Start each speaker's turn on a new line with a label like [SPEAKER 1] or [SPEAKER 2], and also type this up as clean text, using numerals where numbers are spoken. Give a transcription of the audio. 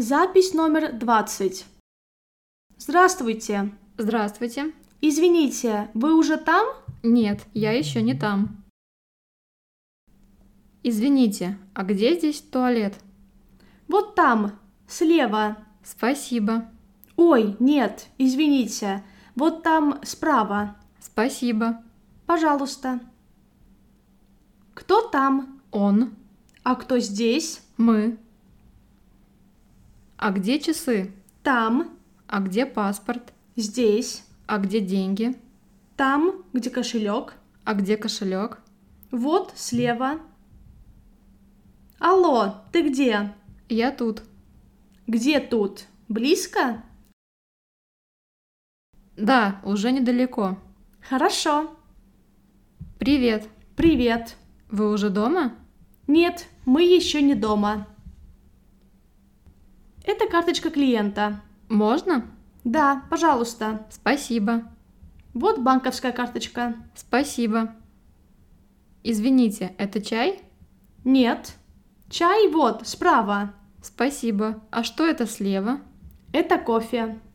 [SPEAKER 1] Запись номер 20. Здравствуйте.
[SPEAKER 2] Здравствуйте.
[SPEAKER 1] Извините, вы уже там?
[SPEAKER 2] Нет, я еще не там. Извините, а где здесь туалет?
[SPEAKER 1] Вот там, слева.
[SPEAKER 2] Спасибо.
[SPEAKER 1] Ой, нет, извините. Вот там справа.
[SPEAKER 2] Спасибо.
[SPEAKER 1] Пожалуйста. Кто там?
[SPEAKER 2] Он.
[SPEAKER 1] А кто здесь?
[SPEAKER 2] Мы. А где часы?
[SPEAKER 1] Там.
[SPEAKER 2] А где паспорт?
[SPEAKER 1] Здесь.
[SPEAKER 2] А где деньги?
[SPEAKER 1] Там, где кошелек.
[SPEAKER 2] А где кошелек?
[SPEAKER 1] Вот слева. Алло, ты где?
[SPEAKER 2] Я тут.
[SPEAKER 1] Где тут? Близко?
[SPEAKER 2] Да, уже недалеко.
[SPEAKER 1] Хорошо.
[SPEAKER 2] Привет.
[SPEAKER 1] Привет.
[SPEAKER 2] Вы уже дома?
[SPEAKER 1] Нет, мы еще не дома. Это карточка клиента.
[SPEAKER 2] Можно?
[SPEAKER 1] Да, пожалуйста.
[SPEAKER 2] Спасибо.
[SPEAKER 1] Вот банковская карточка.
[SPEAKER 2] Спасибо. Извините, это чай?
[SPEAKER 1] Нет. Чай вот, справа.
[SPEAKER 2] Спасибо. А что это слева?
[SPEAKER 1] Это кофе.